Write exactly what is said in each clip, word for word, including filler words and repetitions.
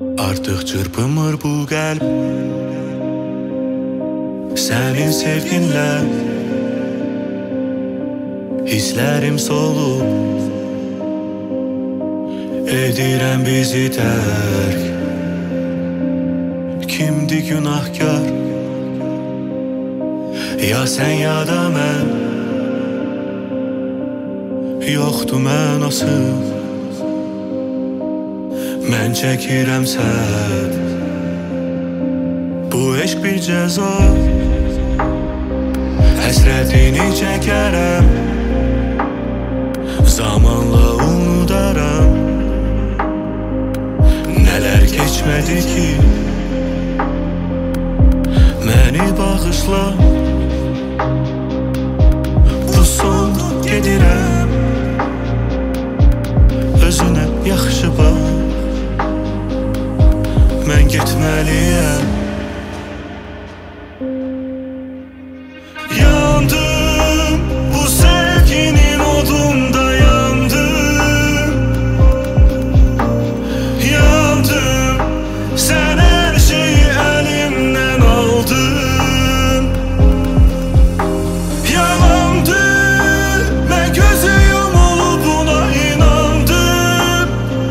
Artıq çırpınmır bu qəlb sənin sevginlə. Hisslərim solub, edirəm bizi tərk. Kimdi günahkar? Ya sən ya da mən. Yoxdur mənası, mən çəkirəm sən. Bu eşq bir cəza, həsrətini çəkərəm. Zamanla unudaram, nələr keçmədi ki. Məni bağışla, bu son gedirəm. Özünə yaxşı bax, mən getməliyəm. Yandım, bu sevginin odunda yandım. Yandım, sən hər şeyi əlimdən aldın. Yalandı, mən gözü yumulub buna inandım.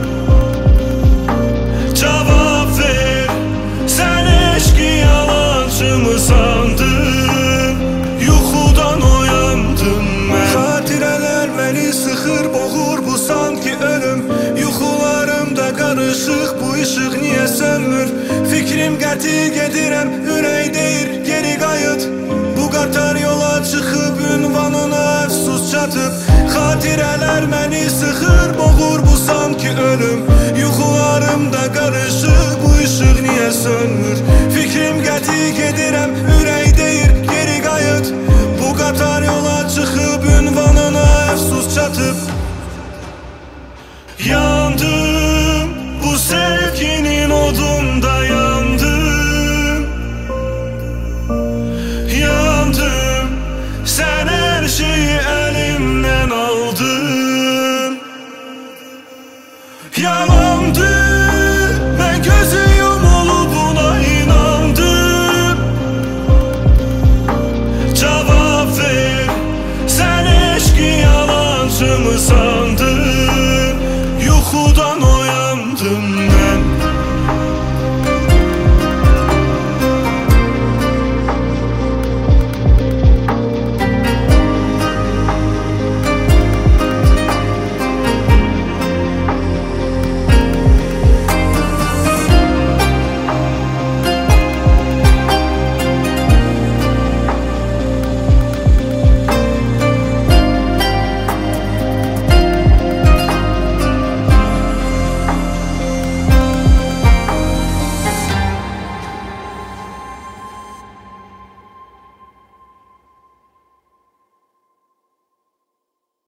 Cavab ver, sən eşqi yalancı mı sandın? Yuxudan oyandım mən. Xatirələr məni sıxır, boğur bu sanki ölüm. Yuxularımda qarışıq, bu işıq niyə sönmür? Fikrim qəti gedirəm, ürək deyir geri qayıt. Bu qatar yola çıxıb, ünvanına əfsus çatıb. Xatirələr məni sıxır, boğur bu sanki ölüm. Yuxularımda qarışıq, bu işıq niyə sönmür? Fikrim qəti gedirəm, ürək deyir geri qayıt. Bu qatar yola çıxıb, ünvanına əfsus çatıb. Yandım, bu sevginin odunda yandım. Yandım, sən hər şeyi əlimdən aldın. Yalandı, mən gözü yumulub buna inandım. Cavab ver, sən eşqi yalancı mı sandın? Yuxudan oyandım mən.